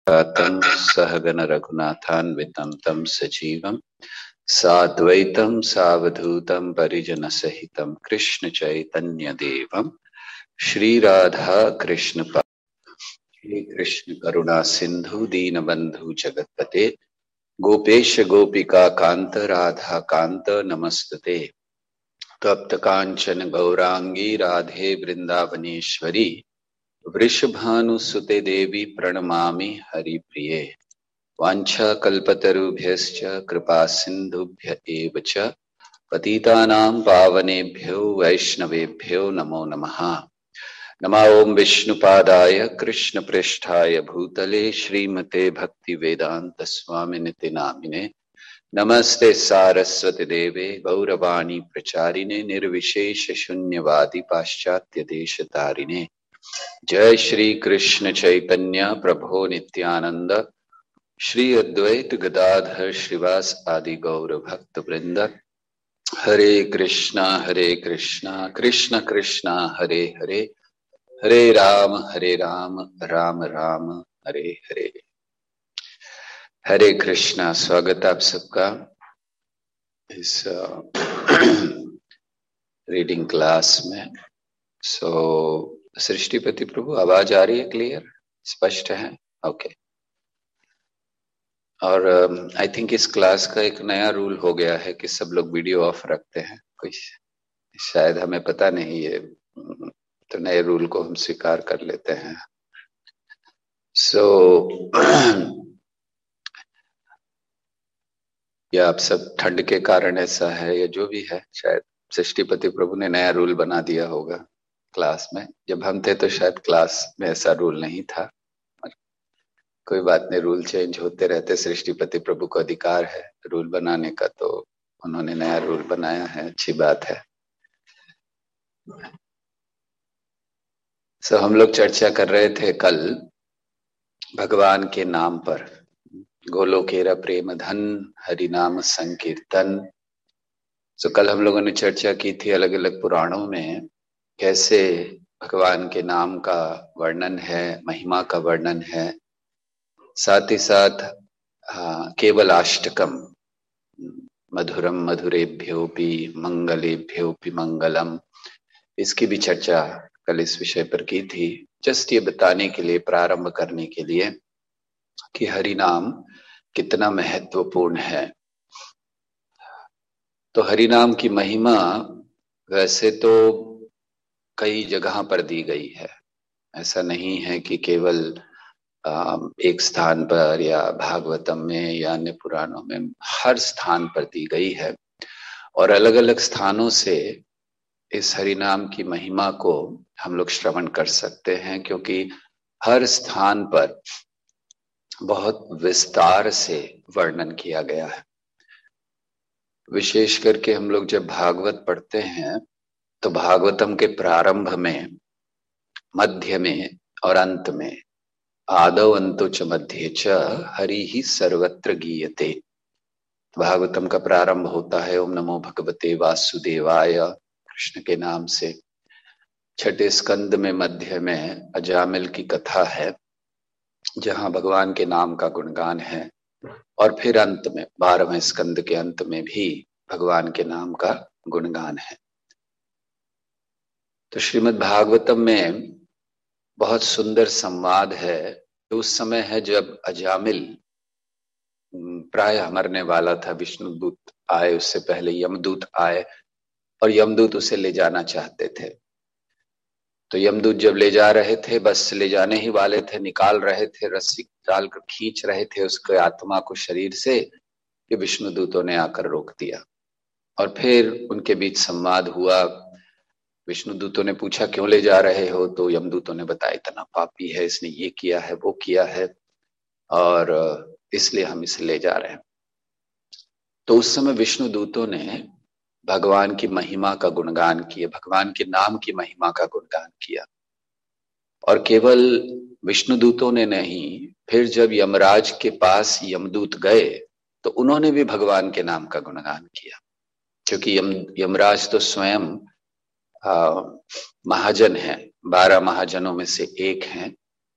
तं सहगण रघुनाथान्वितं तं सजीवं साद्वैतं सावधूतं परिजनसहितं कृष्ण चैतन्य देवं श्रीराधा कृष्ण श्री कृष्ण करुणा सिंधु दीनबंधु जगतपते गोपेश गोपिका कांत राधा कांत नमस्तुते। तप्त कांचन गौरांगी राधे वृंदावनेश्वरी वृषभानुसुते देवी प्रणमामि हरिप्रिये। वाञ्छाकल्पतरुभ्यश्च कृपा सिन्धुभ्य एव च पतितानां पावनेभ्यो वैष्णवेभ्यो नमो नमः। नमो ओं विष्णुपादाय कृष्णप्रेष्ठाय भूतले श्रीमते भक्तिवेदांत स्वामिनिति नामिने नमस्ते सारस्वती देवे गौरवाणी प्रचारिणे निर्विशेष शून्यवादी पाश्चात्य देश तारिणे। जय श्री कृष्ण चैतन्य प्रभो नित्यानंद श्री अद्वैत गदाधर श्रीवास आदि गौर भक्त वृंद। हरे कृष्णा कृष्ण कृष्णा हरे हरे, हरे राम राम राम हरे हरे। हरे कृष्णा। स्वागत आप सबका इस रीडिंग क्लास में। सृष्टिपति प्रभु, आवाज आ रही है? क्लियर, स्पष्ट है? ओके। और आई थिंक इस क्लास का एक नया रूल हो गया है कि सब लोग वीडियो ऑफ रखते हैं। कोई शायद, हमें पता नहीं है, तो नए रूल को हम स्वीकार कर लेते हैं। या आप सब ठंड के कारण ऐसा है या जो भी है, शायद सृष्टिपति प्रभु ने नया रूल बना दिया होगा क्लास में। जब हम थे तो शायद क्लास में ऐसा रूल नहीं था। कोई बात नहीं, रूल चेंज होते रहते। सृष्टिपति प्रभु को अधिकार है रूल बनाने का, तो उन्होंने नया रूल बनाया है, अच्छी बात है। हम लोग चर्चा कर रहे थे कल भगवान के नाम पर, गोलोकेरा प्रेम धन हरि नाम संकीर्तन। कल हम लोगों ने चर्चा की थी अलग अलग पुराणों में कैसे भगवान के नाम का वर्णन है, महिमा का वर्णन है। साथ ही साथ केवल अष्टकम, मधुरम मधुरेभ्योपि मंगलेभ्योपि मंगलम, इसकी भी चर्चा कल इस विषय पर की थी। जस्ट ये बताने के लिए, प्रारंभ करने के लिए कि हरि नाम कितना महत्वपूर्ण है। तो हरि नाम की महिमा वैसे तो कई जगह पर दी गई है। ऐसा नहीं है कि केवल एक स्थान पर या भागवतम में या अन्य पुराणों में, हर स्थान पर दी गई है। और अलग अलग स्थानों से इस हरि नाम की महिमा को हम लोग श्रवण कर सकते हैं, क्योंकि हर स्थान पर बहुत विस्तार से वर्णन किया गया है। विशेष करके हम लोग जब भागवत पढ़ते हैं तो भागवतम के प्रारंभ में, मध्य में और अंत में, आदौ अंतो च मध्ये च हरि ही सर्वत्र गीयते। भागवतम का प्रारंभ होता है ओम नमो भगवते वासुदेवाय, कृष्ण के नाम से। छठे स्कंद में मध्य में अजामिल की कथा है, जहां भगवान के नाम का गुणगान है। और फिर अंत में 12वें स्कंद के अंत में भी भगवान के नाम का गुणगान है। तो श्रीमद् भागवतम में बहुत सुंदर संवाद है। उस समय है जब अजामिल प्राय मरने वाला था। विष्णुदूत आए, उससे पहले यमदूत आए और यमदूत उसे ले जाना चाहते थे। तो यमदूत जब ले जा रहे थे, बस ले जाने ही वाले थे, निकाल रहे थे, रस्सी डालकर खींच रहे थे उसके आत्मा को शरीर से, कि विष्णुदूतों ने आकर रोक दिया। और फिर उनके बीच संवाद हुआ। विष्णुदूतों ने पूछा क्यों ले जा रहे हो, तो यमदूतों ने बताया इतना पापी है, इसने ये किया है वो किया है और इसलिए हम इसे ले जा रहे हैं। तो उस समय विष्णुदूतों ने भगवान की महिमा का गुणगान किया, भगवान के नाम की महिमा का गुणगान किया। और केवल विष्णुदूतों ने नहीं, फिर जब यमराज के पास यमदूत गए तो उन्होंने भी भगवान के नाम का गुणगान किया, क्योंकि यमराज तो स्वयं महाजन है, 12 महाजनों में से एक हैं।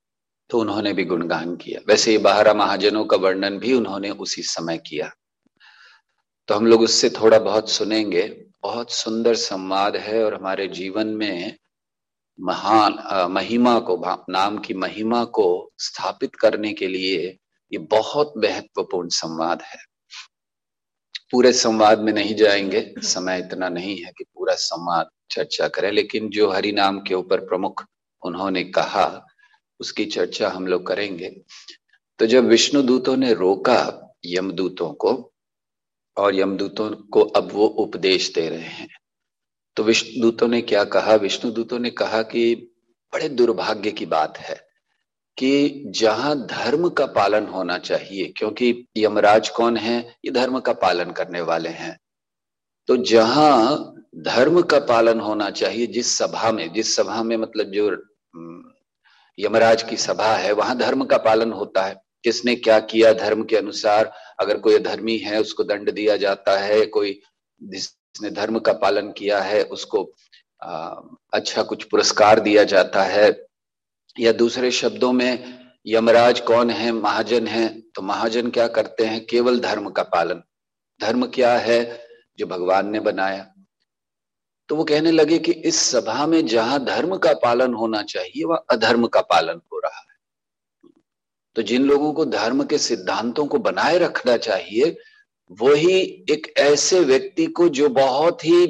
तो उन्होंने भी गुणगान किया। वैसे ये 12 महाजनों का वर्णन भी उन्होंने उसी समय किया, तो हम लोग उससे थोड़ा बहुत सुनेंगे। बहुत सुंदर संवाद है और हमारे जीवन में महान महिमा को, नाम की महिमा को स्थापित करने के लिए ये बहुत महत्वपूर्ण संवाद है। पूरे संवाद में नहीं जाएंगे, समय इतना नहीं है कि पूरा संवाद चर्चा करें, लेकिन जो हरि नाम के ऊपर प्रमुख उन्होंने कहा उसकी चर्चा हम लोग करेंगे। तो जब विष्णु दूतों ने रोका यमदूतों को, और यमदूतों को अब वो उपदेश दे रहे हैं, तो विष्णु दूतों ने क्या कहा? विष्णु दूतों ने कहा कि बड़े दुर्भाग्य की बात है कि जहां धर्म का पालन होना चाहिए, क्योंकि यमराज कौन है? ये धर्म का पालन करने वाले हैं। तो जहां धर्म का पालन होना चाहिए, जिस सभा में मतलब जो यमराज की सभा है, वहां धर्म का पालन होता है। किसने क्या किया धर्म के अनुसार, अगर कोई अधर्मी है उसको दंड दिया जाता है, कोई जिसने धर्म का पालन किया है उसको अच्छा कुछ पुरस्कार दिया जाता है। या दूसरे शब्दों में यमराज कौन है? महाजन है। तो महाजन क्या करते हैं? केवल धर्म का पालन। धर्म क्या है? जो भगवान ने बनाया। तो वो कहने लगे कि इस सभा में जहां धर्म का पालन होना चाहिए वह अधर्म का पालन हो रहा है। तो जिन लोगों को धर्म के सिद्धांतों को बनाए रखना चाहिए, वही एक ऐसे व्यक्ति को जो बहुत ही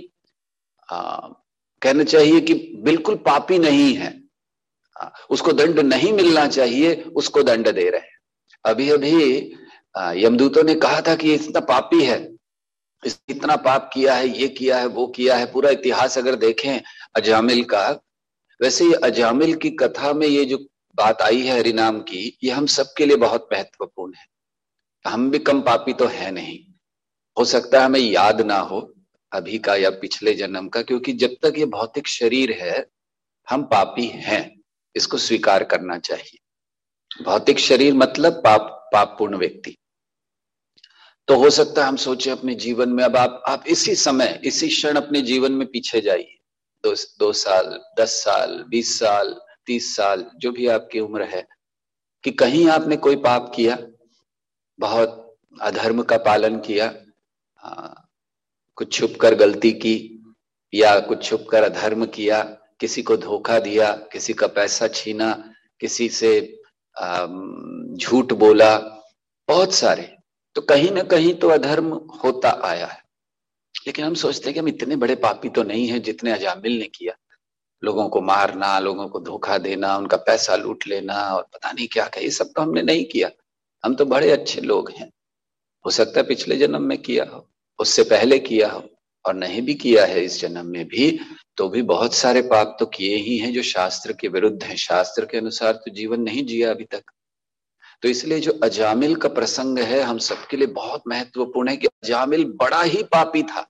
कहना चाहिए कि बिल्कुल पापी नहीं है, उसको दंड नहीं मिलना चाहिए, उसको दंड दे रहे हैं। अभी अभी यमदूतों ने कहा था कि इतना पापी है, इतना पाप किया है, ये किया है, वो किया है। पूरा इतिहास अगर देखें अजामिल का, वैसे ये अजामिल की कथा में ये जो बात आई है हरिनाम की, ये हम सबके लिए बहुत महत्वपूर्ण है। हम भी कम पापी तो है नहीं। हो सकता है हमें याद ना हो अभी का या पिछले जन्म का, क्योंकि जब तक ये भौतिक शरीर है हम पापी हैं, इसको स्वीकार करना चाहिए। भौतिक शरीर मतलब पाप पूर्ण व्यक्ति। तो हो सकता है हम सोचे अपने जीवन में, अब आप इसी समय इसी क्षण अपने जीवन में पीछे जाइए, 2 साल, 10 साल, 20 साल, 30 साल, जो भी आपकी उम्र है, कि कहीं आपने कोई पाप किया, बहुत अधर्म का पालन किया, कुछ छुपकर गलती की, या कुछ छुपकर अधर्म किया, किसी को धोखा दिया, किसी का पैसा छीना, किसी से झूठ बोला, बहुत सारे। तो कहीं ना कहीं तो अधर्म होता आया है। लेकिन हम सोचते हैं कि हम इतने बड़े पापी तो नहीं है जितने अजामिल ने किया। लोगों को मारना, लोगों को धोखा देना, उनका पैसा लूट लेना और पता नहीं क्या क्या, ये सब तो हमने नहीं किया। हम तो बड़े अच्छे लोग हैं। हो सकता है पिछले जन्म में किया हो, उससे पहले किया हो, और नहीं भी किया है इस जन्म में भी, तो भी बहुत सारे पाप तो किए ही हैं जो शास्त्र के विरुद्ध हैं। शास्त्र के अनुसार तो जीवन नहीं जिया अभी तक। तो इसलिए जो अजामिल का प्रसंग है हम सबके लिए बहुत महत्वपूर्ण है कि अजामिल बड़ा ही पापी था।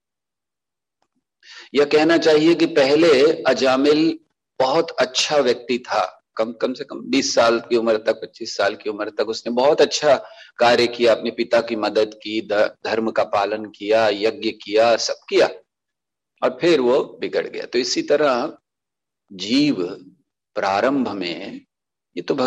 यह कहना चाहिए कि पहले अजामिल बहुत अच्छा व्यक्ति था। कम से कम 20 साल की उम्र तक, 25 साल की उम्र तक उसने बहुत अच्छा कार्य किया, अपने पिता की मदद की, धर्म का पालन किया, यज्ञ किया, सब किया, और फिर वो बिगड़ गया। तो इसी तरह जीव प्रारंभ में ये तो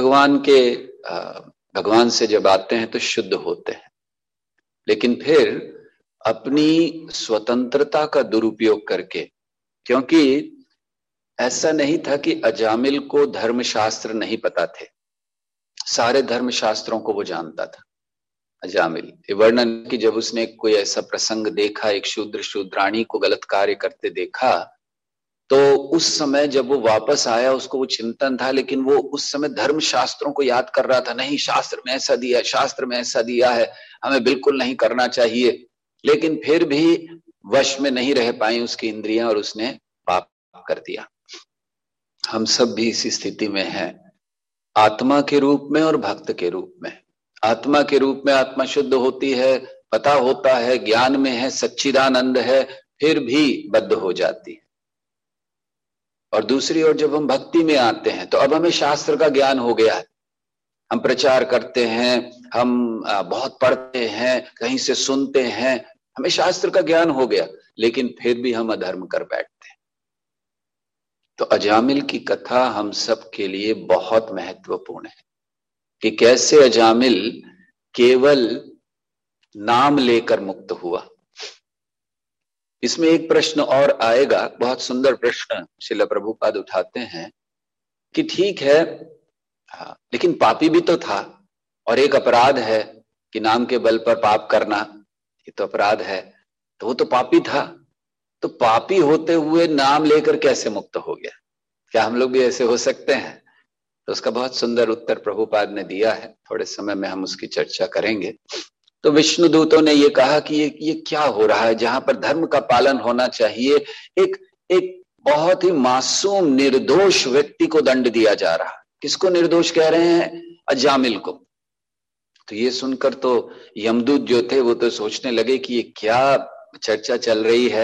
भगवान से जब आते हैं तो शुद्ध होते हैं, लेकिन फिर अपनी स्वतंत्रता का दुरुपयोग करके, क्योंकि ऐसा नहीं था कि अजामिल को धर्मशास्त्र नहीं पता थे, सारे धर्मशास्त्रों को वो जानता था अजामिल। ये वर्णन कि जब उसने कोई ऐसा प्रसंग देखा, एक शूद्राणी को गलत कार्य करते देखा, तो उस समय जब वो वापस आया उसको वो चिंतन था, लेकिन वो उस समय धर्म शास्त्रों को याद कर रहा था। नहीं, शास्त्र में ऐसा दिया, शास्त्र में ऐसा दिया है, हमें बिल्कुल नहीं करना चाहिए। लेकिन फिर भी वश में नहीं रह पाई उसकी इंद्रियां और उसने पाप कर दिया। हम सब भी इसी स्थिति में हैं, आत्मा के रूप में और भक्त के रूप में। आत्मा के रूप में आत्मा शुद्ध होती है, पता होता है, ज्ञान में है, सच्चिदानंद है, फिर भी बद्ध हो जाती है। और दूसरी ओर जब हम भक्ति में आते हैं तो अब हमें शास्त्र का ज्ञान हो गया है, हम प्रचार करते हैं, हम बहुत पढ़ते हैं, कहीं से सुनते हैं, हमें शास्त्र का ज्ञान हो गया, लेकिन फिर भी हम अधर्म कर बैठते हैं। तो अजामिल की कथा हम सब के लिए बहुत महत्वपूर्ण है कि कैसे अजामिल केवल नाम लेकर मुक्त हुआ। इसमें एक प्रश्न और आएगा, बहुत सुंदर प्रश्न श्रील प्रभुपाद उठाते हैं कि ठीक है, हाँ, लेकिन पापी भी तो था और एक अपराध है कि नाम के बल पर पाप करना, ये तो अपराध है। तो वो तो पापी था, तो पापी होते हुए नाम लेकर कैसे मुक्त हो गया? क्या हम लोग भी ऐसे हो सकते हैं? तो उसका बहुत सुंदर उत्तर प्रभुपाद ने दिया है, थोड़े समय में हम उसकी चर्चा करेंगे। तो विष्णु दूतों ने ये कहा कि ये क्या हो रहा है, जहां पर धर्म का पालन होना चाहिए, एक एक बहुत ही मासूम निर्दोष व्यक्ति को दंड दिया जा रहा है। किसको निर्दोष कह रहे हैं? अजामिल को। तो ये सुनकर तो यमदूत जो थे वो तो सोचने लगे कि ये क्या चर्चा चल रही है।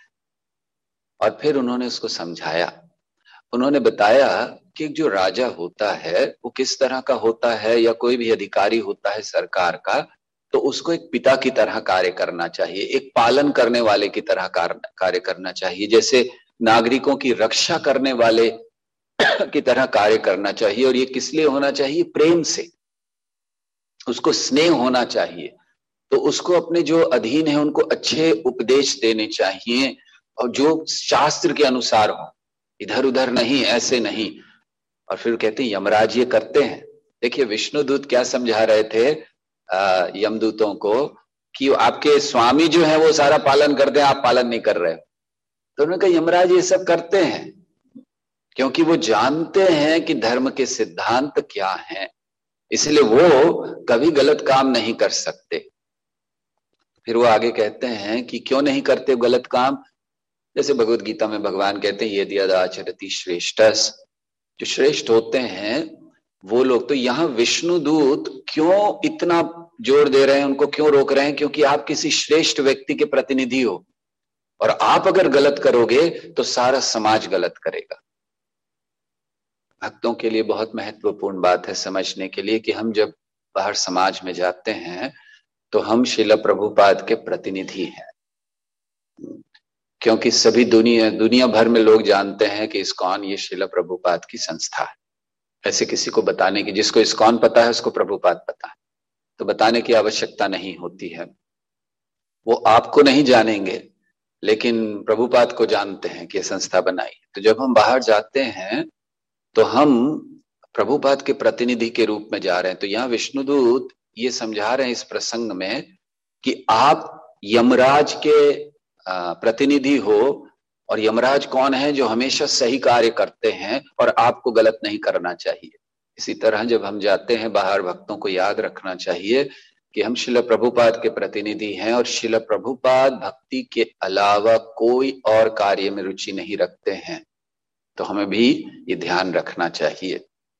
और फिर उन्होंने उसको समझाया। उन्होंने बताया कि जो राजा होता है वो किस तरह का होता है, या कोई भी अधिकारी होता है सरकार का, तो उसको एक पिता की तरह कार्य करना चाहिए, एक पालन करने वाले की तरह कार्य करना चाहिए, जैसे नागरिकों की रक्षा करने वाले की तरह कार्य करना चाहिए। और ये किस लिए होना चाहिए? प्रेम से, उसको स्नेह होना चाहिए। तो उसको अपने जो अधीन है उनको अच्छे उपदेश देने चाहिए, और जो शास्त्र के अनुसार हो, इधर उधर नहीं, ऐसे नहीं। और फिर कहते हैं यमराज ये करते हैं। देखिए विष्णुदूत क्या समझा रहे थे यमदूतों को कि आपके स्वामी जो है वो सारा पालन करते हैं, आप पालन नहीं कर रहे हो। तो उन्होंने कहा यमराज ये सब करते हैं क्योंकि वो जानते हैं कि धर्म के सिद्धांत क्या हैं, इसलिए वो कभी गलत काम नहीं कर सकते। फिर वो आगे कहते हैं कि क्यों नहीं करते गलत काम। जैसे भगवत गीता में भगवान कहते हैं यदि आचरति श्रेष्ठस, जो श्रेष्ठ होते हैं वो लोग। तो यहाँ विष्णुदूत क्यों इतना जोर दे रहे हैं, उनको क्यों रोक रहे हैं? क्योंकि आप किसी श्रेष्ठ व्यक्ति के प्रतिनिधि हो, और आप अगर गलत करोगे तो सारा समाज गलत करेगा। भक्तों के लिए बहुत महत्वपूर्ण बात है समझने के लिए कि हम जब बाहर समाज में जाते हैं तो हम श्रील प्रभुपाद के प्रतिनिधि हैं, क्योंकि सभी दुनिया भर में लोग जानते हैं कि इस्कॉन ये श्रील प्रभुपाद की संस्था है। ऐसे किसी को बताने की, जिसको इस्कॉन पता है उसको प्रभुपाद पता है, तो बताने की आवश्यकता नहीं होती है। वो आपको नहीं जानेंगे लेकिन प्रभुपाद को जानते हैं कि ये संस्था बनाई। तो जब हम बाहर जाते हैं तो हम प्रभुपाद के प्रतिनिधि के रूप में जा रहे हैं। तो यहाँ विष्णुदूत ये समझा रहे हैं इस प्रसंग में कि आप यमराज के प्रतिनिधि हो, और यमराज कौन है? जो हमेशा सही कार्य करते हैं, और आपको गलत नहीं करना चाहिए। इसी तरह जब हम जाते हैं बाहर, भक्तों को याद रखना चाहिए कि हम श्रील प्रभुपाद के प्रतिनिधि हैं, और श्रील प्रभुपाद भक्ति के अलावा कोई और कार्य में रुचि नहीं रखते हैं। तो हमें भी ये ध्यान रखना चाहिए।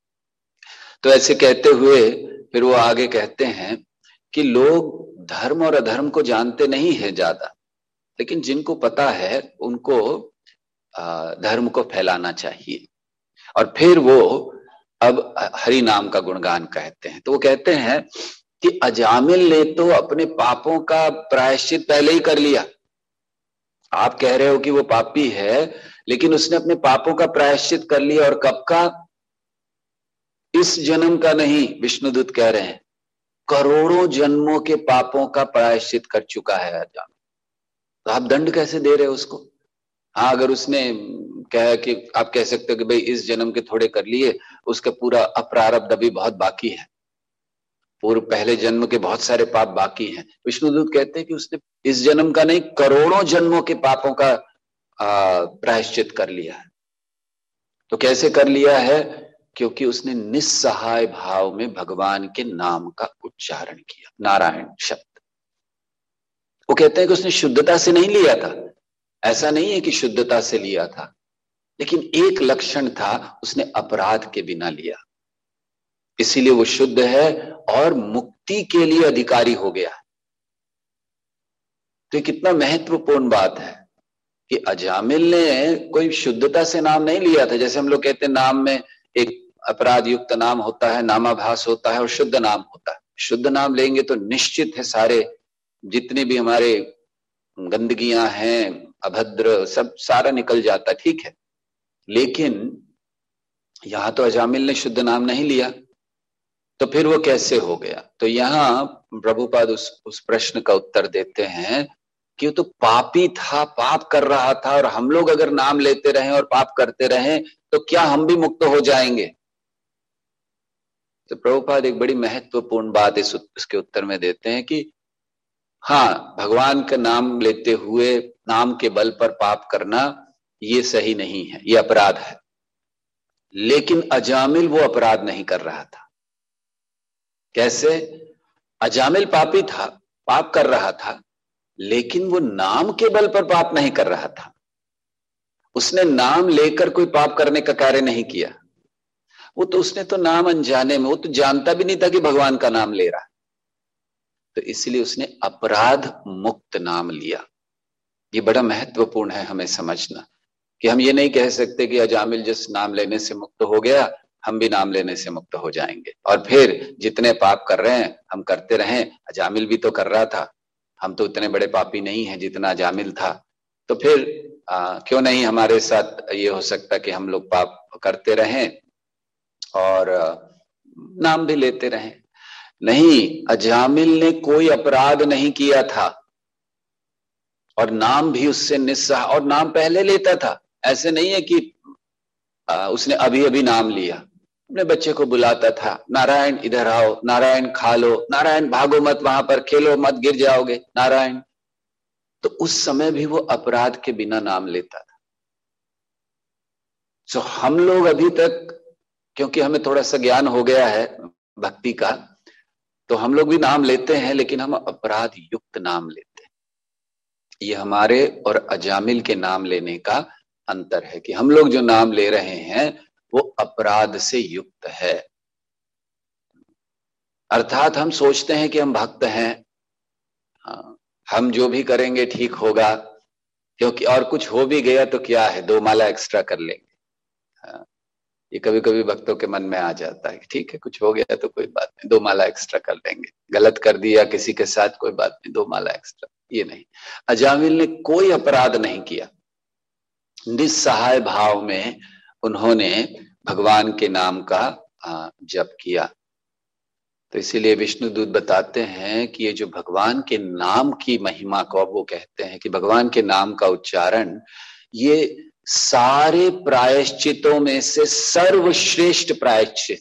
तो ऐसे कहते हुए फिर वो आगे कहते हैं कि लोग धर्म और अधर्म को जानते नहीं है ज्यादा, लेकिन जिनको पता है उनको धर्म को फैलाना चाहिए। और फिर वो अब हरि नाम का गुणगान कहते हैं। तो वो कहते हैं कि अजामिल ने तो अपने पापों का प्रायश्चित पहले ही कर लिया। आप कह रहे हो कि वो पापी है, लेकिन उसने अपने पापों का प्रायश्चित कर लिया। और कब का? इस जन्म का नहीं, विष्णुदूत कह रहे हैं करोड़ों जन्मों के पापों का प्रायश्चित कर चुका है अजामिल। तो आप दंड कैसे दे रहे हो उसको? हाँ, अगर उसने कहा कि आप कह सकते हो कि भाई इस जन्म के थोड़े कर लिए, उसका पूरा अप्रारब्ध अभी बहुत बाकी है, पूर्व पहले जन्म के बहुत सारे पाप बाकी हैं। विष्णुदूत कहते हैं कि उसने इस जन्म का नहीं, करोड़ों जन्मों के पापों का प्रायश्चित कर लिया है। तो कैसे कर लिया है? क्योंकि उसने निस्सहाय भाव में भगवान के नाम का उच्चारण किया, नारायण शब्द। वो कहते हैं कि उसने शुद्धता से नहीं लिया था, ऐसा नहीं है कि शुद्धता से लिया था, लेकिन एक लक्षण था, उसने अपराध के बिना लिया, इसीलिए वो शुद्ध है और मुक्ति के लिए अधिकारी हो गया। तो ये कितना महत्वपूर्ण बात है कि अजामिल ने कोई शुद्धता से नाम नहीं लिया था। जैसे हम लोग कहते हैं नाम में एक अपराध युक्त नाम होता है, नामाभास होता है, और शुद्ध नाम होता है। शुद्ध नाम लेंगे तो निश्चित है सारे जितने भी हमारे गंदगियां हैं, अभद्र, सब सारा निकल जाता है, ठीक है। लेकिन यहां तो अजामिल ने शुद्ध नाम नहीं लिया, तो फिर वो कैसे हो गया? तो यहाँ प्रभुपाद उस प्रश्न का उत्तर देते हैं कि वो तो पापी था, पाप कर रहा था, और हम लोग अगर नाम लेते रहें और पाप करते रहें तो क्या हम भी मुक्त हो जाएंगे? तो प्रभुपाद एक बड़ी महत्वपूर्ण बात इसके उत्तर में देते हैं कि हाँ, भगवान का नाम लेते हुए नाम के बल पर पाप करना ये सही नहीं है, ये अपराध है। लेकिन अजामिल वो अपराध नहीं कर रहा था। कैसे? अजामिल पापी था, पाप कर रहा था, लेकिन वो नाम के बल पर पाप नहीं कर रहा था। उसने नाम लेकर कोई पाप करने का कार्य नहीं किया। वो तो उसने तो नाम अनजाने में, वो तो जानता भी नहीं था कि भगवान का नाम ले रहा है, तो इसलिए उसने अपराध मुक्त नाम लिया। ये बड़ा महत्वपूर्ण है हमें समझना कि हम ये नहीं कह सकते कि अजामिल जिस नाम लेने से मुक्त हो गया, हम भी नाम लेने से मुक्त हो जाएंगे, और फिर जितने पाप कर रहे हैं हम करते रहें। अजामिल भी तो कर रहा था, हम तो इतने बड़े पापी नहीं हैं जितना अजामिल था, तो फिर क्यों नहीं हमारे साथ ये हो सकता कि हम लोग पाप करते रहें और नाम भी लेते रहें? नहीं, अजामिल ने कोई अपराध नहीं किया था, और नाम भी उससे निस्सहा, और नाम पहले लेता था। ऐसे नहीं है कि उसने अभी अभी नाम लिया। अपने बच्चे को बुलाता था, नारायण इधर आओ, नारायण खा लो, नारायण भागो मत, वहां पर खेलो मत, गिर जाओगे, नारायण। तो उस समय भी वो अपराध के बिना नाम लेता था। तो हम लोग अभी तक, क्योंकि हमें थोड़ा सा ज्ञान हो गया है भक्ति का, तो हम लोग भी नाम लेते हैं, लेकिन हम अपराध युक्त नाम लेते हैं। ये हमारे और अजामिल के नाम लेने का अंतर है कि हम लोग जो नाम ले रहे हैं वो अपराध से युक्त है। अर्थात हम सोचते हैं कि हम भक्त हैं, हाँ, हम जो भी करेंगे ठीक होगा, क्योंकि और कुछ हो भी गया तो क्या है, 2 माला एक्स्ट्रा कर लेंगे। हाँ, ये कभी कभी भक्तों के मन में आ जाता है कि ठीक है, कुछ हो गया तो कोई बात नहीं, 2 माला एक्स्ट्रा कर लेंगे, गलत कर दिया किसी के साथ, कोई बात नहीं, 2 माला एक्स्ट्रा। ये नहीं, अजामिल ने कोई अपराध नहीं किया, निस्सहाय भाव में उन्होंने भगवान के नाम का जप किया। तो इसीलिए विष्णुदूत बताते हैं कि ये जो भगवान के नाम की महिमा को, अब वो कहते हैं कि भगवान के नाम का उच्चारण ये सारे प्रायश्चितों में से सर्वश्रेष्ठ प्रायश्चित।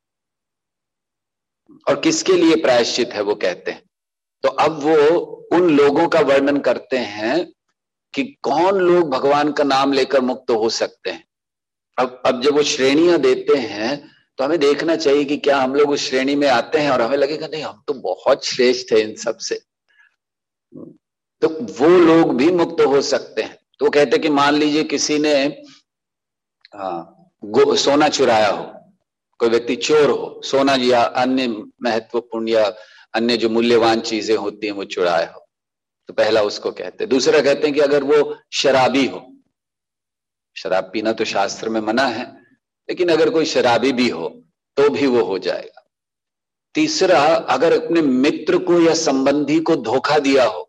और किसके लिए प्रायश्चित है वो कहते हैं? तो अब वो उन लोगों का वर्णन करते हैं कि कौन लोग भगवान का नाम लेकर मुक्त हो सकते हैं। अब जब वो श्रेणियां देते हैं तो हमें देखना चाहिए कि क्या हम लोग उस श्रेणी में आते हैं और हमें लगेगा नहीं हम तो बहुत श्रेष्ठ है इन सब से, तो वो लोग भी मुक्त हो सकते हैं। तो वो कहते हैं कि मान लीजिए किसी ने सोना चुराया हो, कोई व्यक्ति चोर हो, सोना या अन्य महत्वपूर्ण या अन्य जो मूल्यवान चीजें होती हैं वो चुराया हो, तो पहला उसको कहते हैं। दूसरा कहते हैं कि अगर वो शराबी हो, शराब पीना तो शास्त्र में मना है, लेकिन अगर कोई शराबी भी हो तो भी वो हो जाएगा। तीसरा, अगर अपने मित्र को या संबंधी को धोखा दिया हो,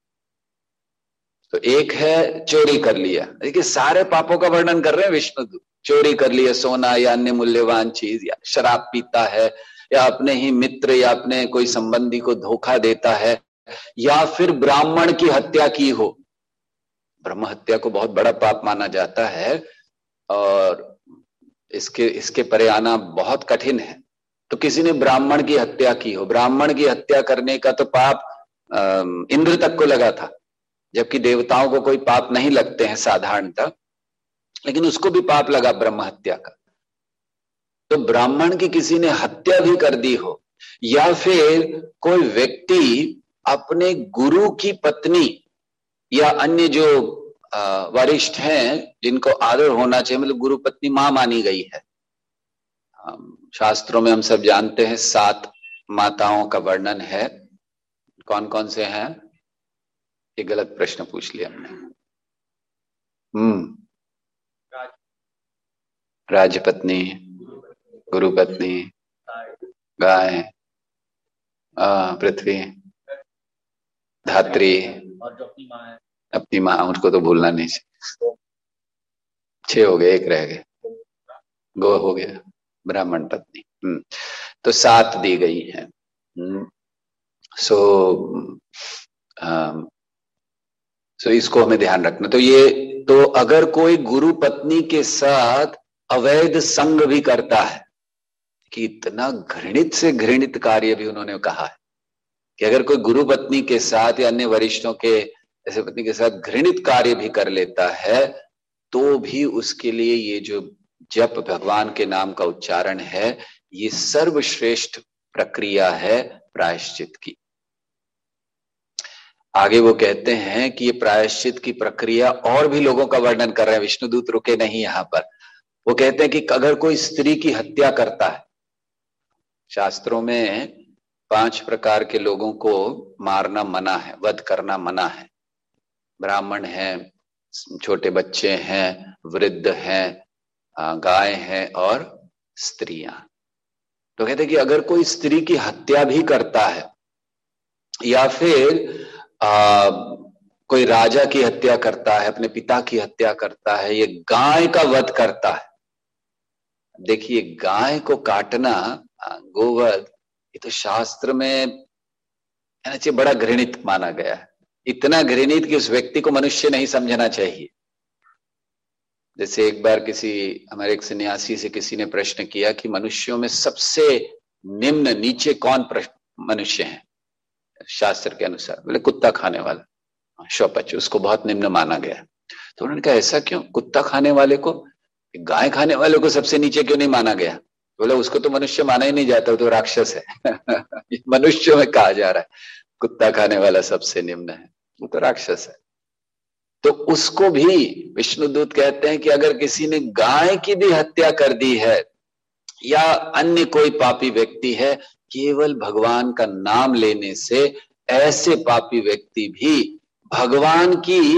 तो एक है चोरी कर लिया, देखिए सारे पापों का वर्णन कर रहे हैं विष्णुदूत। चोरी कर लिया सोना या अन्य मूल्यवान चीज, या शराब पीता है, या अपने ही मित्र या अपने कोई संबंधी को धोखा देता है, या फिर ब्राह्मण की हत्या की हो। ब्रह्म हत्या को बहुत बड़ा पाप माना जाता है और इसके परे आना बहुत कठिन है। तो किसी ने ब्राह्मण की हत्या की हो, ब्राह्मण की हत्या करने का तो पाप इंद्र तक को लगा था, जबकि देवताओं को कोई पाप नहीं लगते हैं साधारणतः, लेकिन उसको भी पाप लगा ब्रह्म हत्या का। तो ब्राह्मण की किसी ने हत्या भी कर दी हो, या फिर कोई व्यक्ति अपने गुरु की पत्नी या अन्य जो वरिष्ठ हैं जिनको आदर होना चाहिए, मतलब गुरु पत्नी मां मानी गई है, शास्त्रों में हम सब जानते हैं 7 माताओं का वर्णन है। कौन कौन से हैं? ये गलत प्रश्न पूछ लिया हमने। राजपत्नी, गुरुपत्नी, गाय, पृथ्वी, धात्री, और जो अपनी माँ है, अपनी माँ, उसको तो भूलना नहीं चाहिए। 6 हो गए, एक रह गए, गो हो गया, ब्राह्मण पत्नी। तो 7 दी गई है। सो सो इसको हमें ध्यान रखना। तो ये, तो अगर कोई गुरु पत्नी के साथ अवैध संग भी करता है, कि इतना घृणित से घृणित कार्य भी उन्होंने कहा है कि अगर कोई गुरु पत्नी के साथ या अन्य वरिष्ठों के ऐसे पत्नी के साथ घृणित कार्य भी कर लेता है, तो भी उसके लिए ये जो जप भगवान के नाम का उच्चारण है, ये सर्वश्रेष्ठ प्रक्रिया है प्रायश्चित की। आगे वो कहते हैं कि ये प्रायश्चित की प्रक्रिया और भी लोगों का वर्णन कर रहे हैं, विष्णुदूत रुके नहीं यहां पर। वो कहते हैं कि अगर कोई स्त्री की हत्या करता है, शास्त्रों में 5 प्रकार के लोगों को मारना मना है, वध करना मना है। ब्राह्मण हैं, छोटे बच्चे हैं, वृद्ध हैं, गाय हैं और स्त्रियां। तो कहते हैं कि अगर कोई स्त्री की हत्या भी करता है, या फिर कोई राजा की हत्या करता है, अपने पिता की हत्या करता है, ये गाय का वध करता है। देखिए, गाय को काटना, गोवध, ये तो शास्त्र में बड़ा घृणित माना गया है। इतना घृणित कि उस व्यक्ति को मनुष्य नहीं समझना चाहिए। जैसे एक बार किसी हमारे एक सन्यासी से किसी ने प्रश्न किया कि मनुष्यों में सबसे निम्न नीचे कौन मनुष्य है शास्त्र के अनुसार? बोले कुत्ता खाने वाला, शौपच, उसको बहुत निम्न माना गया। तो उन्होंने कहा ऐसा क्यों? कुत्ता खाने वाले को, गाय खाने वाले को सबसे नीचे क्यों नहीं माना गया? बोले उसको तो मनुष्य माना ही नहीं जाता, वो तो राक्षस है। मनुष्यों में कहा जा रहा है कुत्ता खाने वाला सबसे निम्न है, वो तो राक्षस है। तो उसको भी विष्णुदूत कहते हैं कि अगर किसी ने गाय की भी हत्या कर दी है, या अन्य कोई पापी व्यक्ति है, केवल भगवान का नाम लेने से ऐसे पापी व्यक्ति भी भगवान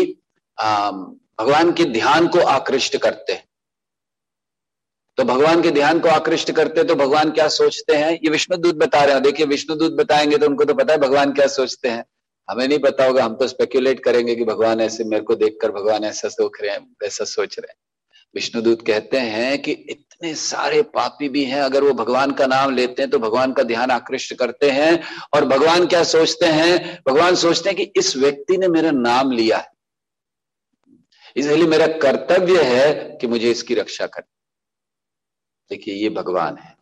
के ध्यान को आकृष्ट करते हैं। तो भगवान के ध्यान को आकृष्ट करते तो भगवान क्या सोचते हैं, ये विष्णुदूत बता रहे हैं। देखिए, विष्णुदूत बताएंगे तो उनको तो पता है भगवान क्या सोचते हैं, हमें नहीं पता होगा। हम तो स्पेक्युलेट करेंगे कि भगवान ऐसे, मेरे को देखकर भगवान ऐसा सोच रहे हैं, वैसा सोच रहे हैं। विष्णुदूत कहते हैं कि इतने सारे पापी भी हैं, अगर वो भगवान का नाम लेते हैं तो भगवान का ध्यान आकृष्ट करते हैं। और भगवान क्या सोचते हैं? भगवान सोचते हैं कि इस व्यक्ति ने मेरा नाम लिया है, इसलिए मेरा कर्तव्य है कि मुझे इसकी रक्षा करनी। देखिए, ये भगवान है।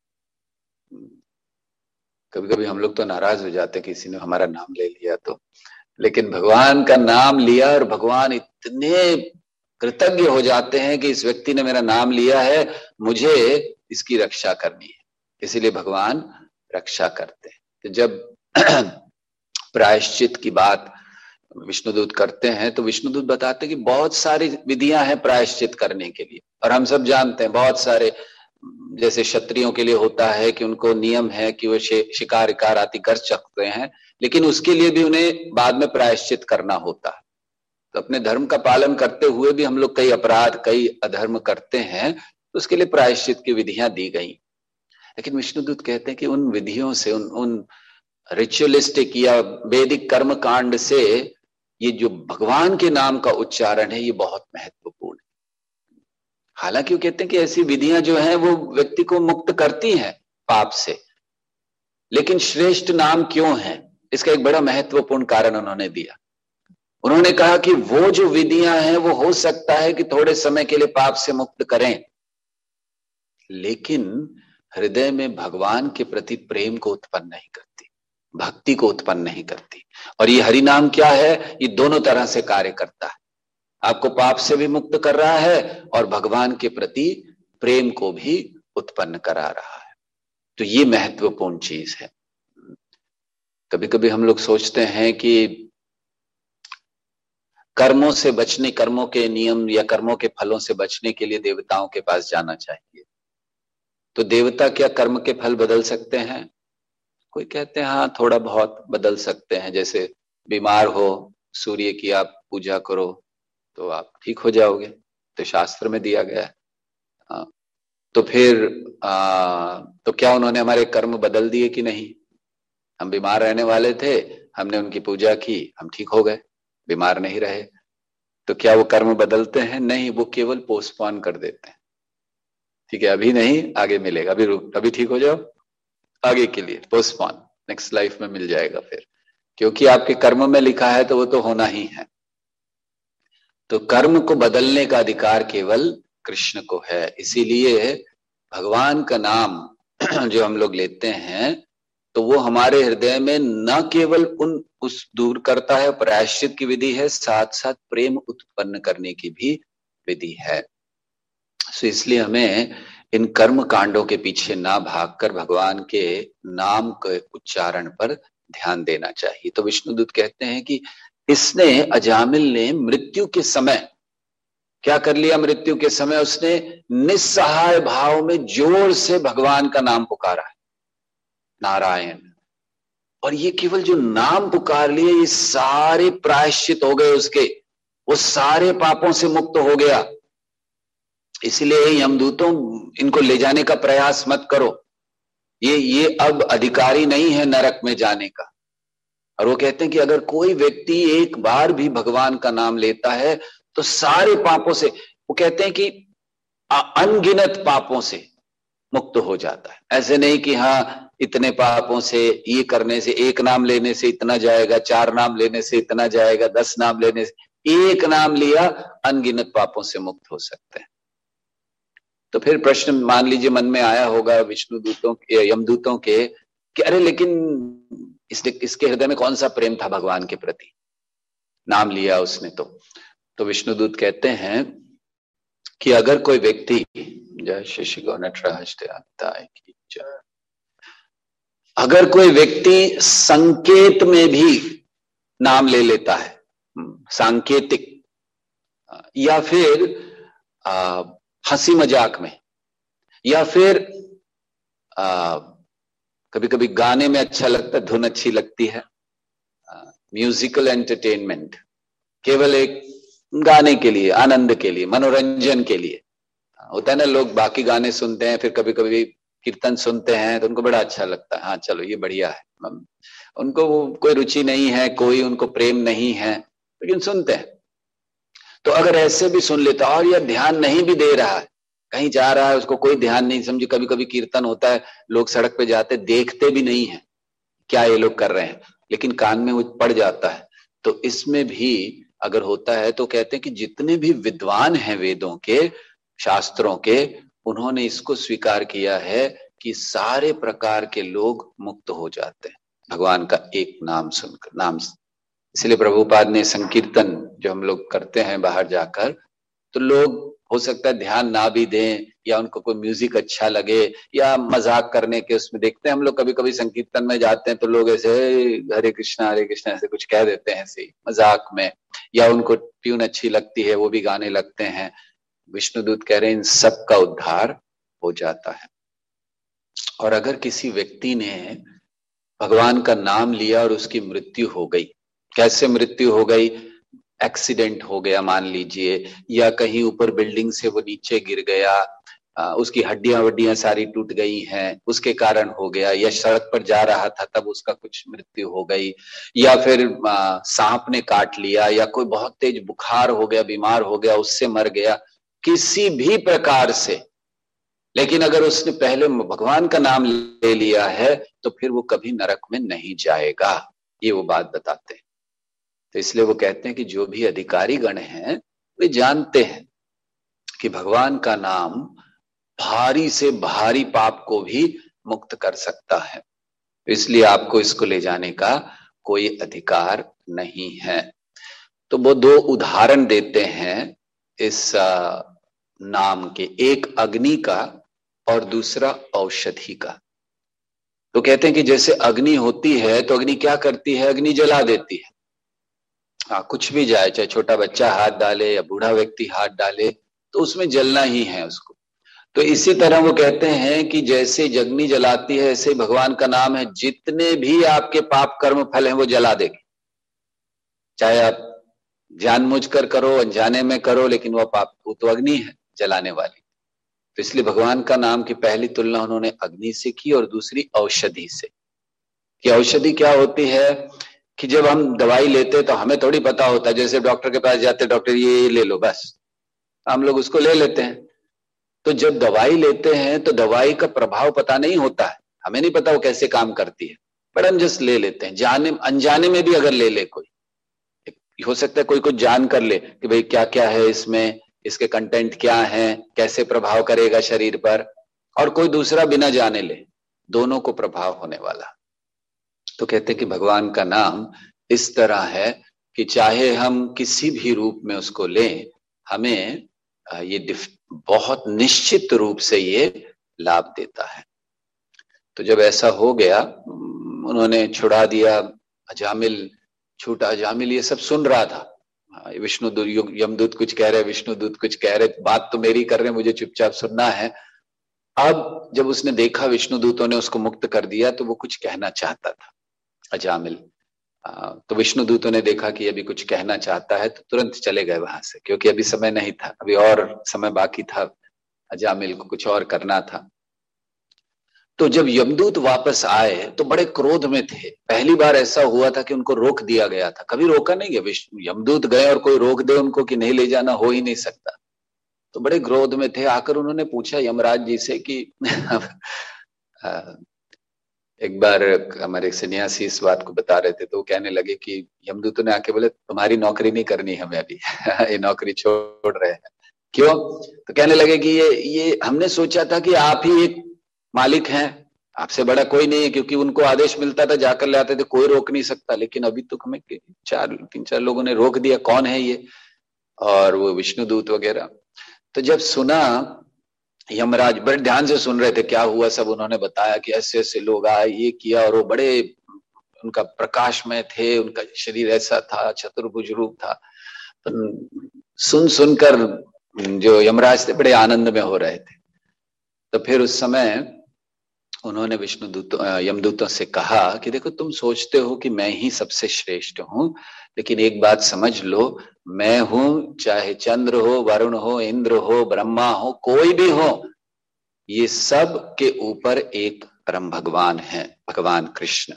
कभी कभी हम लोग तो नाराज हो जाते हैं किसी ने हमारा नाम ले लिया तो, लेकिन भगवान का नाम लिया और भगवान इतने कृतज्ञ हो जाते हैं कि इस व्यक्ति ने मेरा नाम लिया है, मुझे इसकी रक्षा करनी है, इसीलिए भगवान रक्षा करते हैं। तो जब प्रायश्चित की बात विष्णुदूत करते हैं तो विष्णुदूत बताते हैं कि बहुत सारी विधियां हैं प्रायश्चित करने के लिए, और हम सब जानते हैं बहुत सारे, जैसे क्षत्रियों के लिए होता है कि उनको नियम है कि वो शिकार इकार आदि कर सकते हैं, लेकिन उसके लिए भी उन्हें बाद में प्रायश्चित करना होता है। तो अपने धर्म का पालन करते हुए भी हम लोग कई अपराध, कई अधर्म करते हैं, तो उसके लिए प्रायश्चित की विधियां दी गई। लेकिन विष्णुदूत कहते हैं कि उन विधियों से, उन रिचुअलिस्टिक या वैदिक कर्म कांड से ये जो भगवान के नाम का उच्चारण है, ये बहुत महत्वपूर्ण है। हालांकि वो कहते हैं कि ऐसी विधियां जो हैं वो व्यक्ति को मुक्त करती हैं पाप से, लेकिन श्रेष्ठ नाम क्यों है, इसका एक बड़ा महत्वपूर्ण कारण उन्होंने दिया। उन्होंने कहा कि वो जो विधियां हैं वो हो सकता है कि थोड़े समय के लिए पाप से मुक्त करें, लेकिन हृदय में भगवान के प्रति प्रेम को उत्पन्न नहीं करती, भक्ति को उत्पन्न नहीं करती। और ये हरि नाम क्या है, ये दोनों तरह से कार्य करता है, आपको पाप से भी मुक्त कर रहा है और भगवान के प्रति प्रेम को भी उत्पन्न करा रहा है। तो ये महत्वपूर्ण चीज है। कभी कभी हम लोग सोचते हैं कि कर्मों से बचने, कर्मों के नियम या कर्मों के फलों से बचने के लिए देवताओं के पास जाना चाहिए। तो देवता क्या कर्म के फल बदल सकते हैं? कोई कहते हैं हाँ, थोड़ा बहुत बदल सकते हैं। जैसे बीमार हो, सूर्य की आप पूजा करो तो आप ठीक हो जाओगे, तो शास्त्र में दिया गया है। तो फिर तो क्या उन्होंने हमारे कर्म बदल दिए कि नहीं? हम बीमार रहने वाले थे, हमने उनकी पूजा की, हम ठीक हो गए, बीमार नहीं रहे। तो क्या वो कर्म बदलते हैं? नहीं, वो केवल पोस्टपोन कर देते हैं। ठीक है, अभी नहीं, आगे मिलेगा, अभी रुक, अभी ठीक हो जाओ, आगे के लिए पोस्टपोन, नेक्स्ट लाइफ में मिल जाएगा फिर, क्योंकि आपके कर्म में लिखा है तो वो तो होना ही है। तो कर्म को बदलने का अधिकार केवल कृष्ण को है। इसीलिए भगवान का नाम जो हम लोग लेते हैं, तो वो हमारे हृदय में न केवल उस दूर करता है, प्रायश्चित की विधि है, साथ साथ प्रेम उत्पन्न करने की भी विधि है। तो इसलिए हमें इन कर्म कांडों के पीछे ना भागकर भगवान के नाम के उच्चारण पर ध्यान देना चाहिए। तो विष्णुदूत कहते हैं कि इसने, अजामिल ने मृत्यु के समय क्या कर लिया? मृत्यु के समय उसने निस्सहाय भाव में जोर से भगवान का नाम पुकारा है, नारायण। और ये केवल जो नाम पुकार लिए, ये सारे प्रायश्चित हो गए उसके, वो सारे पापों से मुक्त हो गया। इसलिए यमदूतों, इनको ले जाने का प्रयास मत करो, ये अब अधिकारी नहीं है नरक में जाने का। और वो कहते हैं कि अगर कोई व्यक्ति एक बार भी भगवान का नाम लेता है तो सारे पापों से, वो कहते हैं कि अनगिनत पापों से मुक्त हो जाता है। ऐसे नहीं कि हाँ इतने पापों से, ये करने से, एक नाम लेने से इतना जाएगा, 4 नाम लेने से इतना जाएगा, 10 नाम लेने से, एक नाम लिया अनगिनत पापों से मुक्त हो सकते हैं। तो फिर प्रश्न मान लीजिए मन में आया होगा विष्णु दूतों के, यमदूतों के, कि अरे लेकिन इसके हृदय में कौन सा प्रेम था भगवान के प्रति, नाम लिया उसने तो विष्णुदूत कहते हैं कि अगर कोई व्यक्ति, जय श्री श्री गौ नटराज की जय, अगर कोई व्यक्ति संकेत में भी नाम ले लेता है, सांकेतिक, या फिर हंसी मजाक में, या फिर कभी कभी गाने में अच्छा लगता है, धुन अच्छी लगती है, म्यूजिकल एंटरटेनमेंट, केवल एक गाने के लिए, आनंद के लिए, मनोरंजन के लिए होता है ना, लोग बाकी गाने सुनते हैं, फिर कभी कभी कीर्तन सुनते हैं तो उनको बड़ा अच्छा लगता है, हाँ चलो ये बढ़िया है, उनको कोई रुचि नहीं है, कोई उनको प्रेम नहीं है, लेकिन सुनते हैं। तो अगर ऐसे भी सुन लेता और यह ध्यान नहीं भी दे रहा है, कहीं जा रहा है, उसको कोई ध्यान नहीं, समझे कभी कभी कीर्तन होता है, लोग सड़क पे जाते देखते भी नहीं है क्या ये लोग कर रहे हैं, लेकिन कान में वो पड़ जाता है। तो इसमें भी अगर होता है तो कहते हैं कि जितने भी विद्वान हैं वेदों के, शास्त्रों के, उन्होंने इसको स्वीकार किया है कि सारे प्रकार के लोग मुक्त हो जाते हैं भगवान का एक नाम सुनकर, नाम। इसलिए प्रभुपाद ने संकीर्तन जो हम लोग करते हैं बाहर जाकर, तो लोग हो सकता है ध्यान ना भी दें, या उनको कोई म्यूजिक अच्छा लगे, या मजाक करने के उसमें देखते हैं हम लोग, कभी कभी संकीर्तन में जाते हैं तो लोग ऐसे हरे कृष्णा ऐसे कुछ कह देते हैं ऐसे मजाक में, या उनको ट्यून अच्छी लगती है वो भी गाने लगते हैं। विष्णुदूत कह रहे हैं इन सब का उद्धार हो जाता है। और अगर किसी व्यक्ति ने भगवान का नाम लिया और उसकी मृत्यु हो गई, कैसे मृत्यु हो गई? एक्सीडेंट हो गया मान लीजिए, या कहीं ऊपर बिल्डिंग से वो नीचे गिर गया, उसकी हड्डियां वड्डियां सारी टूट गई हैं, उसके कारण हो गया, या सड़क पर जा रहा था तब उसका कुछ मृत्यु हो गई, या फिर सांप ने काट लिया, या कोई बहुत तेज बुखार हो गया, बीमार हो गया, उससे मर गया, किसी भी प्रकार से। लेकिन अगर उसने पहले भगवान का नाम ले लिया है तो फिर वो कभी नरक में नहीं जाएगा, ये वो बात बताते हैं। तो इसलिए वो कहते हैं कि जो भी अधिकारी गण हैं वे जानते हैं कि भगवान का नाम भारी से भारी पाप को भी मुक्त कर सकता है, इसलिए आपको इसको ले जाने का कोई अधिकार नहीं है। तो वो 2 उदाहरण देते हैं इस नाम के, एक अग्नि का और दूसरा औषधि का। तो कहते हैं कि जैसे अग्नि होती है तो अग्नि क्या करती है? अग्नि जला देती है। हाँ, कुछ भी जाए, चाहे छोटा बच्चा हाथ डाले या बूढ़ा व्यक्ति हाथ डाले तो उसमें जलना ही है उसको। तो इसी तरह वो कहते हैं कि जैसे अग्नि जलाती है, ऐसे भगवान का नाम है, जितने भी आपके पाप कर्म फल हैं वो जला देगी, चाहे आप जानबूझकर करो, अनजाने में करो, लेकिन वह पाप, वो तो अग्नि है जलाने वाली। तो इसलिए भगवान का नाम की पहली तुलना उन्होंने अग्नि से की और दूसरी औषधि से। कि औषधि क्या होती है कि जब हम दवाई लेते तो हमें थोड़ी पता होता है, जैसे डॉक्टर के पास जाते, डॉक्टर ये ले लो, बस हम लोग उसको ले लेते हैं। तो जब दवाई लेते हैं तो दवाई का प्रभाव पता नहीं होता है, हमें नहीं पता वो कैसे काम करती है, पर हम जस्ट ले लेते हैं, जाने अनजाने में भी अगर ले ले कोई, हो सकता है कोई कुछ जान कर ले कि भाई क्या क्या है इसमें, इसके कंटेंट क्या है, कैसे प्रभाव करेगा शरीर पर, और कोई दूसरा बिना जाने ले, दोनों को प्रभाव होने वाला। तो कहते हैं कि भगवान का नाम इस तरह है कि चाहे हम किसी भी रूप में उसको लें, हमें ये बहुत निश्चित रूप से ये लाभ देता है। तो जब ऐसा हो गया, उन्होंने छुड़ा दिया, अजामिल छूटा। अजामिल ये सब सुन रहा था, विष्णु यमदूत कुछ कह रहे, विष्णु दूत कुछ कह रहे, बात तो मेरी कर रहे, मुझे चुपचाप सुनना है। अब जब उसने देखा विष्णु दूतों ने उसको मुक्त कर दिया, तो वो कुछ कहना चाहता था अजामिल। तो विष्णु दूतों ने देखा कि अभी कुछ कहना चाहता है, तो तुरंत चले गए वहां से, क्योंकि अभी समय नहीं था, अभी और समय बाकी था, अजामिल को कुछ और करना था। तो जब यमदूत वापस आए तो बड़े क्रोध में थे। पहली बार ऐसा हुआ था कि उनको रोक दिया गया था, कभी रोका नहीं गया। यमदूत गए और कोई रोक दे उनको कि नहीं ले जाना, हो ही नहीं सकता। तो बड़े क्रोध में थे। आकर उन्होंने पूछा यमराज जी से कि एक बार हमारे सन्यासी इस बात को बता रहे थे, तो वो कहने लगे कि यमदूतों ने आके बोले तुम्हारी नौकरी नहीं करनी हमें अभी ये नौकरी छोड़ रहे हैं। क्यों? तो कहने लगे कि ये हमने सोचा था कि आप ही एक मालिक हैं, आपसे बड़ा कोई नहीं है, क्योंकि उनको आदेश मिलता था जाकर ले आते थे, कोई रोक नहीं सकता। लेकिन अभी तो हमें 3-4 लोगों ने रोक दिया, कौन है ये? और वो विष्णुदूत वगैरह। तो जब सुना, यमराज बड़े ध्यान से सुन रहे थे क्या हुआ, सब उन्होंने बताया कि ऐसे ऐसे लोग आए, ये किया, और वो बड़े उनका प्रकाश में थे, उनका शरीर ऐसा था, चतुर्भुज रूप था। तो सुन सुनकर जो यमराज थे बड़े आनंद में हो रहे थे। तो फिर उस समय उन्होंने यमदूतों से कहा कि देखो, तुम सोचते हो कि मैं ही सबसे श्रेष्ठ हूं, लेकिन एक बात समझ लो, मैं हूं, चाहे चंद्र हो, वरुण हो, इंद्र हो, ब्रह्मा हो, कोई भी हो, ये सब के ऊपर एक परम भगवान है, भगवान कृष्ण।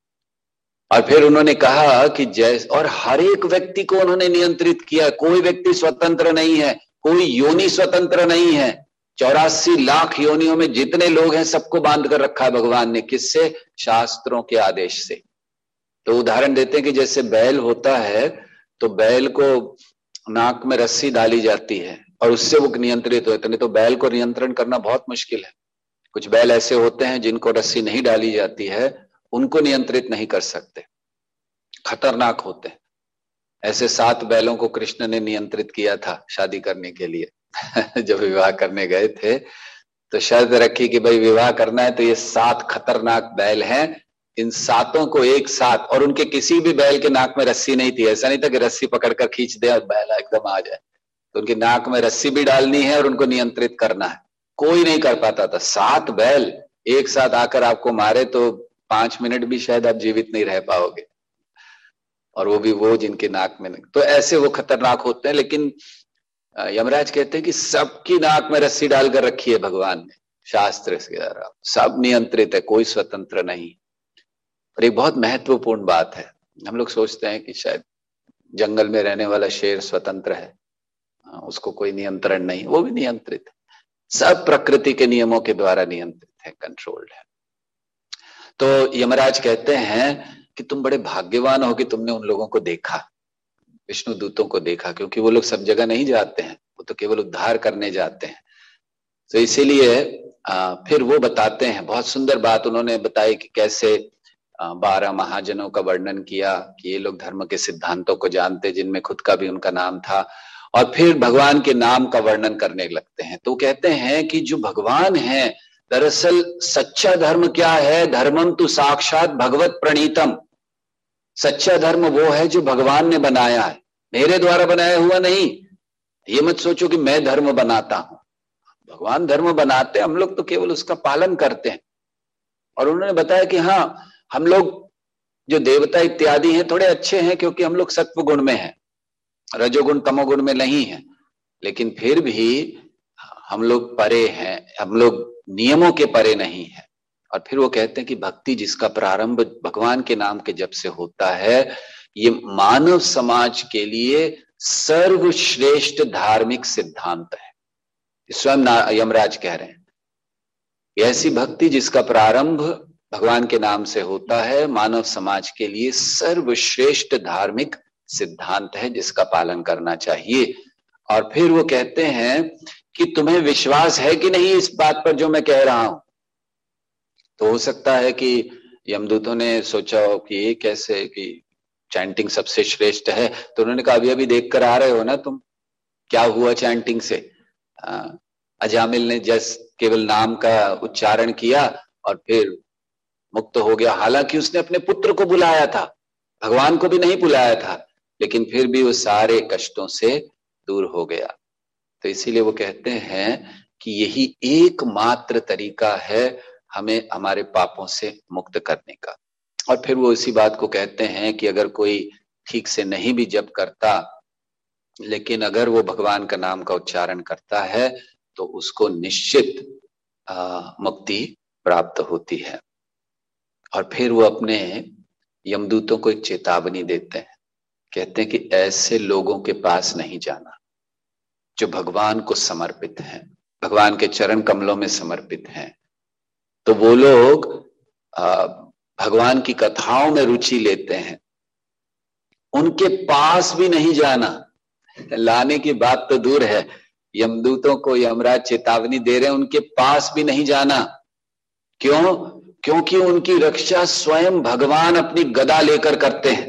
और फिर उन्होंने कहा कि जैसे, और हर एक व्यक्ति को उन्होंने नियंत्रित किया, कोई व्यक्ति स्वतंत्र नहीं है, कोई योनि स्वतंत्र नहीं है। 84 लाख योनियों में जितने लोग हैं सबको बांध कर रखा है भगवान ने। किससे? शास्त्रों के आदेश से। तो उदाहरण देते हैं कि जैसे बैल होता है, तो बैल को नाक में रस्सी डाली जाती है और उससे वो नियंत्रित होते, नहीं तो बैल को नियंत्रण करना बहुत मुश्किल है। कुछ बैल ऐसे होते हैं जिनको रस्सी नहीं डाली जाती है, उनको नियंत्रित नहीं कर सकते, खतरनाक होते हैं। ऐसे 7 बैलों को कृष्ण ने नियंत्रित किया था शादी करने के लिए जब विवाह करने गए थे तो शर्त रखी कि भाई विवाह करना है तो ये 7 खतरनाक बैल हैं, इन 7 को एक साथ, और उनके किसी भी बैल के नाक में रस्सी नहीं थी। ऐसा नहीं था कि रस्सी पकड़कर खींच दे और बैल एकदम आ जाए, तो उनकी नाक में रस्सी भी डालनी है और उनको नियंत्रित करना है। कोई नहीं कर पाता था। 7 बैल एक साथ आकर आपको मारे तो 5 मिनट भी शायद आप जीवित नहीं रह पाओगे, और वो भी वो जिनके नाक में नहीं। तो ऐसे वो खतरनाक होते हैं। लेकिन यमराज कहते हैं कि सबकी नाक में रस्सी डालकर रखी है भगवान ने, शास्त्र के द्वारा सब नियंत्रित है, कोई स्वतंत्र नहीं। और एक बहुत महत्वपूर्ण बात है, हम लोग सोचते हैं कि शायद जंगल में रहने वाला शेर स्वतंत्र है, उसको कोई नियंत्रण नहीं, वो भी नियंत्रित है, सब प्रकृति के नियमों के द्वारा नियंत्रित है, कंट्रोल्ड है। तो यमराज कहते हैं कि तुम बड़े भाग्यवान हो कि तुमने उन लोगों को देखा, विष्णु दूतों को देखा, क्योंकि वो लोग सब जगह नहीं जाते हैं, वो तो केवल उद्धार करने जाते हैं। तो इसीलिए फिर वो बताते हैं, बहुत सुंदर बात उन्होंने बताई कि कैसे 12 महाजनों का वर्णन किया कि ये लोग धर्म के सिद्धांतों को जानते, जिनमें खुद का भी उनका नाम था, और फिर भगवान के नाम का वर्णन करने लगते हैं। तो कहते हैं कि जो भगवान है, दरअसल सच्चा धर्म क्या है? धर्मम तो साक्षात भगवत प्रणीतम। सच्चा धर्म वो है जो भगवान ने बनाया है, मेरे द्वारा बनाया हुआ नहीं। ये मत सोचो कि मैं धर्म बनाता हूं, भगवान धर्म बनाते, हम लोग तो केवल उसका पालन करते हैं। और उन्होंने बताया कि हाँ, हम लोग जो देवता इत्यादि हैं थोड़े अच्छे हैं, क्योंकि हम लोग सत्व गुण में हैं, रजोगुण तमोगुण में नहीं है, लेकिन फिर भी हम लोग परे हैं, हम लोग नियमों के परे नहीं है। और फिर वो कहते हैं कि भक्ति जिसका प्रारंभ भगवान के नाम के जप से होता है, ये मानव समाज के लिए सर्वश्रेष्ठ धार्मिक सिद्धांत है। स्वयं यमराज कह रहे हैं, ऐसी भक्ति जिसका प्रारंभ भगवान के नाम से होता है मानव समाज के लिए सर्वश्रेष्ठ धार्मिक सिद्धांत है, जिसका पालन करना चाहिए। और फिर वो कहते हैं कि तुम्हें विश्वास है कि नहीं इस बात पर जो मैं कह रहा हूं। तो हो सकता है कि यमदूतों ने सोचा हो कि ये कैसे कि चैंटिंग सबसे श्रेष्ठ है, तो उन्होंने कहा अभी अभी देख कर आ रहे हो ना तुम, क्या हुआ चैंटिंग से। अजामिल ने जस्ट केवल नाम का उच्चारण किया और फिर मुक्त हो गया। हालांकि उसने अपने पुत्र को बुलाया था, भगवान को भी नहीं बुलाया था, लेकिन फिर भी वो सारे कष्टों से दूर हो गया। तो इसीलिए वो कहते हैं कि यही एकमात्र तरीका है हमें हमारे पापों से मुक्त करने का। और फिर वो इसी बात को कहते हैं कि अगर कोई ठीक से नहीं भी जप करता, लेकिन अगर वो भगवान का नाम का उच्चारण करता है तो उसको निश्चित मुक्ति प्राप्त होती है। और फिर वो अपने यमदूतों को एक चेतावनी देते हैं, कहते हैं कि ऐसे लोगों के पास नहीं जाना जो भगवान को समर्पित हैं, भगवान के चरण कमलों में समर्पित हैं। तो वो लोग भगवान की कथाओं में रुचि लेते हैं, उनके पास भी नहीं जाना। लाने की बात तो दूर है, यमदूतों को यमराज चेतावनी दे रहे हैं उनके पास भी नहीं जाना। क्यों? क्योंकि उनकी रक्षा स्वयं भगवान अपनी गदा लेकर करते हैं।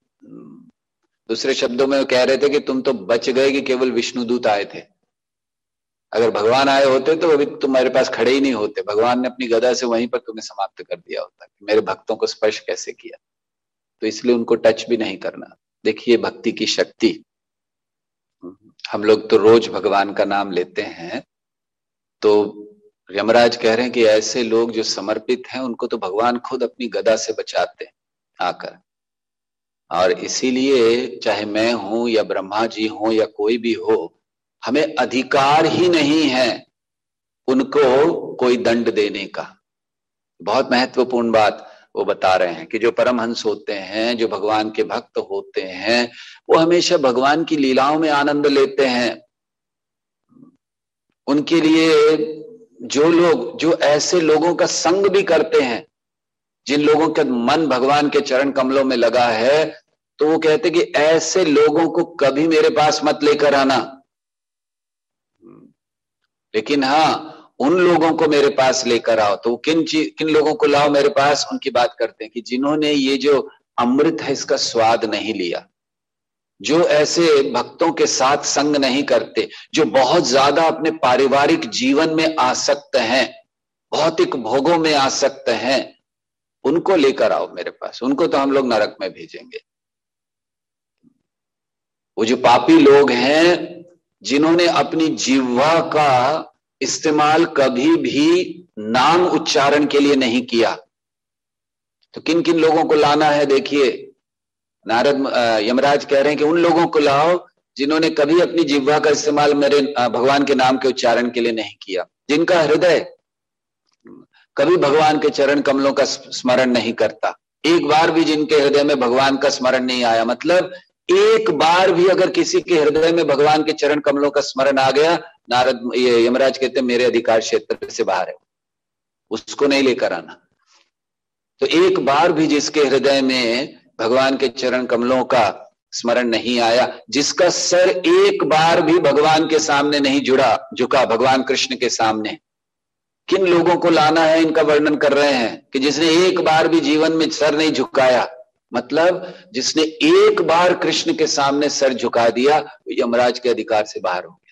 दूसरे शब्दों में कह रहे थे कि तुम तो बच गए कि केवल विष्णुदूत आए थे, अगर भगवान आए होते तो अभी तुम्हारे पास खड़े ही नहीं होते। भगवान ने अपनी गदा से वहीं पर तुम्हें समाप्त कर दिया होता कि मेरे भक्तों को स्पर्श कैसे किया। तो इसलिए उनको टच भी नहीं करना। देखिए भक्ति की शक्ति। हम लोग तो रोज भगवान का नाम लेते हैं, तो यमराज कह रहे हैं कि ऐसे लोग जो समर्पित हैं उनको तो भगवान खुद अपनी गदा से बचाते हैं आकर। और इसीलिए चाहे मैं हूं या ब्रह्मा जी हो या कोई भी हो, हमें अधिकार ही नहीं है उनको कोई दंड देने का। बहुत महत्वपूर्ण बात वो बता रहे हैं कि जो परमहंस होते हैं, जो भगवान के भक्त होते हैं, वो हमेशा भगवान की लीलाओं में आनंद लेते हैं। उनके लिए जो लोग, जो ऐसे लोगों का संग भी करते हैं, जिन लोगों का मन भगवान के चरण कमलों में लगा है, तो वो कहते कि ऐसे लोगों को कभी मेरे पास मत लेकर आना, लेकिन हाँ उन लोगों को मेरे पास लेकर आओ। तो किन लोगों को लाओ मेरे पास? उनकी बात करते हैं कि जिन्होंने ये जो अमृत है इसका स्वाद नहीं लिया, जो ऐसे भक्तों के साथ संग नहीं करते, जो बहुत ज्यादा अपने पारिवारिक जीवन में आसक्त हैं, भौतिक भोगों में आसक्त हैं, उनको लेकर आओ मेरे पास। उनको तो हम लोग नरक में भेजेंगे। वो जो पापी लोग हैं जिन्होंने अपनी जिह्वा का इस्तेमाल कभी भी नाम उच्चारण के लिए नहीं किया, तो किन किन लोगों को लाना है? देखिए नारद यमराज कह रहे हैं कि उन लोगों को लाओ जिन्होंने कभी अपनी जिह्वा का इस्तेमाल मेरे भगवान के नाम के उच्चारण के लिए नहीं किया, जिनका हृदय कभी भगवान के चरण कमलों का स्मरण नहीं करता, एक बार भी जिनके हृदय में भगवान का स्मरण नहीं आया। मतलब एक बार भी अगर किसी के हृदय में भगवान के चरण कमलों का स्मरण आ गया, नारद ये यमराज कहते हैं मेरे अधिकार क्षेत्र से बाहर है, उसको नहीं लेकर आना। तो एक बार भी जिसके हृदय में भगवान के चरण कमलों का स्मरण नहीं आया, जिसका सर एक बार भी भगवान के सामने नहीं झुका भगवान कृष्ण के सामने, किन लोगों को लाना है इनका वर्णन कर रहे हैं कि जिसने एक बार भी जीवन में सर नहीं झुकाया, मतलब जिसने एक बार कृष्ण के सामने सर झुका दिया, यमराज के अधिकार से बाहर हो गया।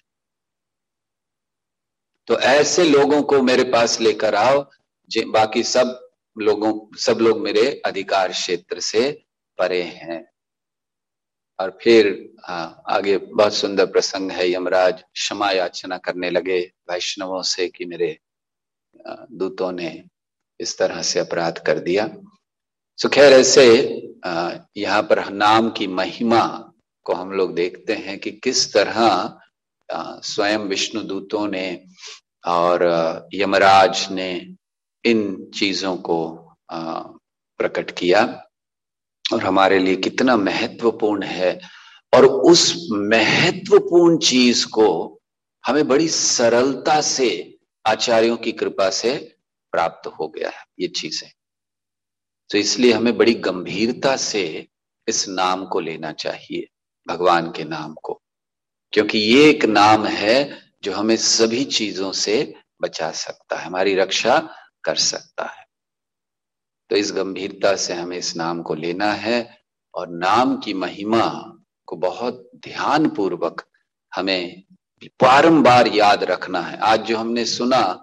तो ऐसे लोगों को मेरे पास लेकर आओ, बाकी सब लोग मेरे अधिकार क्षेत्र से परे हैं। और फिर आगे बहुत सुंदर प्रसंग है, यमराज क्षमा याचना करने लगे वैष्णवों से कि मेरे दूतों ने इस तरह से अपराध कर दिया। सो खैर ऐसे यहाँ पर नाम की महिमा को हम लोग देखते हैं कि किस तरह स्वयं विष्णु दूतों ने और यमराज ने इन चीजों को प्रकट किया और हमारे लिए कितना महत्वपूर्ण है। और उस महत्वपूर्ण चीज को हमें बड़ी सरलता से आचार्यों की कृपा से प्राप्त हो गया है ये चीजें। तो इसलिए हमें बड़ी गंभीरता से इस नाम को लेना चाहिए, भगवान के नाम को, क्योंकि ये एक नाम है जो हमें सभी चीजों से बचा सकता है, हमारी रक्षा कर सकता है। तो इस गंभीरता से हमें इस नाम को लेना है और नाम की महिमा को बहुत ध्यान पूर्वक हमें बारंबार याद रखना है। आज जो हमने सुना